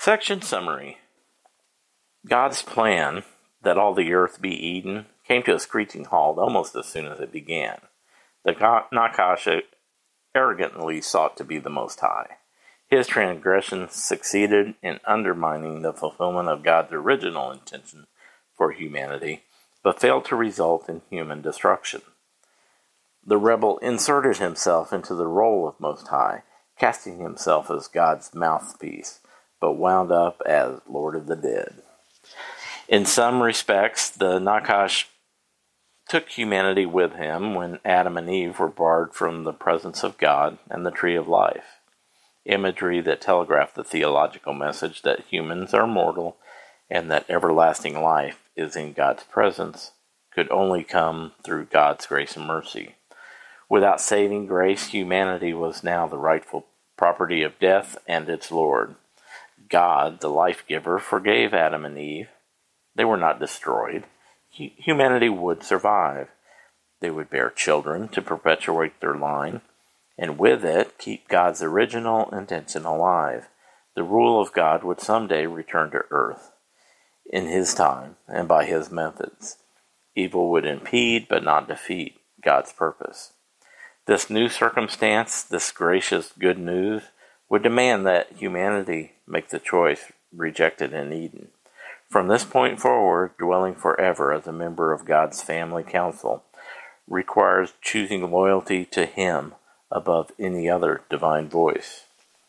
Section summary. God's plan that all the earth be Eden came to a screeching halt almost as soon as it began. The Nakash arrogantly sought to be the Most High. His transgressions succeeded in undermining the fulfillment of God's original intention for humanity, but failed to result in human destruction. The rebel inserted himself into the role of Most High, casting himself as God's mouthpiece, but wound up as Lord of the Dead. In some respects, the Nakash took humanity with him when Adam and Eve were barred from the presence of God and the tree of life. Imagery that telegraphed the theological message that humans are mortal and that everlasting life is in God's presence could only come through God's grace and mercy. Without saving grace, humanity was now the rightful property of death and its Lord. God, the life-giver, forgave Adam and Eve. They were not destroyed. Humanity would survive. They would bear children to perpetuate their line, and with it keep God's original intention alive. The rule of God would someday return to earth, in His time and by His methods. Evil would impede but not defeat God's purpose. This new circumstance, this gracious good news, would demand that humanity make the choice rejected in Eden. From this point forward, dwelling forever as a member of God's family council requires choosing loyalty to Him above any other divine voice.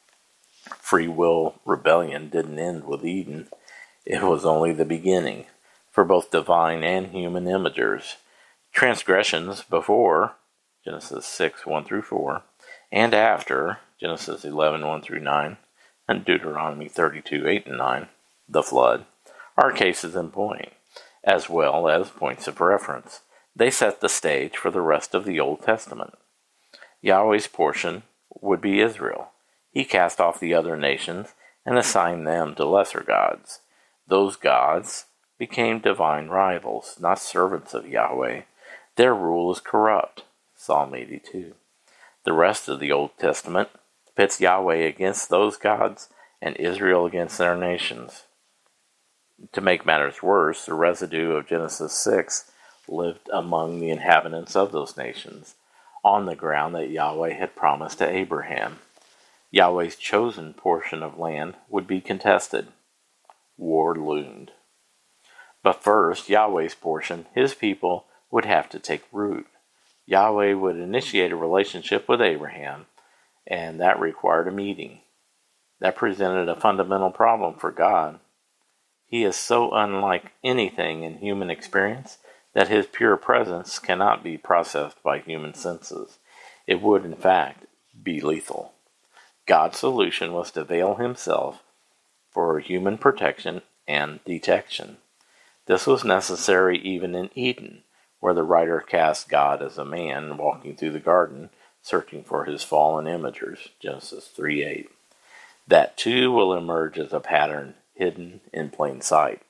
Free will rebellion didn't end with Eden. It was only the beginning for both divine and human imagers. Transgressions before Genesis 6, 1 through 4, and after Genesis 11, 1 through 9, and Deuteronomy 32, 8 and 9, the flood, are cases in point, as well as points of reference. They set the stage for the rest of the Old Testament. Yahweh's portion would be Israel. He cast off the other nations and assigned them to lesser gods. Those gods became divine rivals, not servants of Yahweh. Their rule is corrupt. Psalm 82. The rest of the Old Testament pits Yahweh against those gods and Israel against their nations. To make matters worse, the residue of Genesis 6 lived among the inhabitants of those nations, on the ground that Yahweh had promised to Abraham. Yahweh's chosen portion of land would be contested. War loomed. But first, Yahweh's portion, His people, would have to take root. Yahweh would initiate a relationship with Abraham, and that required a meeting. That presented a fundamental problem for God. He is so unlike anything in human experience that His pure presence cannot be processed by human senses. It would, in fact, be lethal. God's solution was to veil Himself for human protection and detection. This was necessary even in Eden, where the writer cast God as a man walking through the garden, searching for his fallen imagers, Genesis 3:8. That too will emerge as a pattern hidden in plain sight.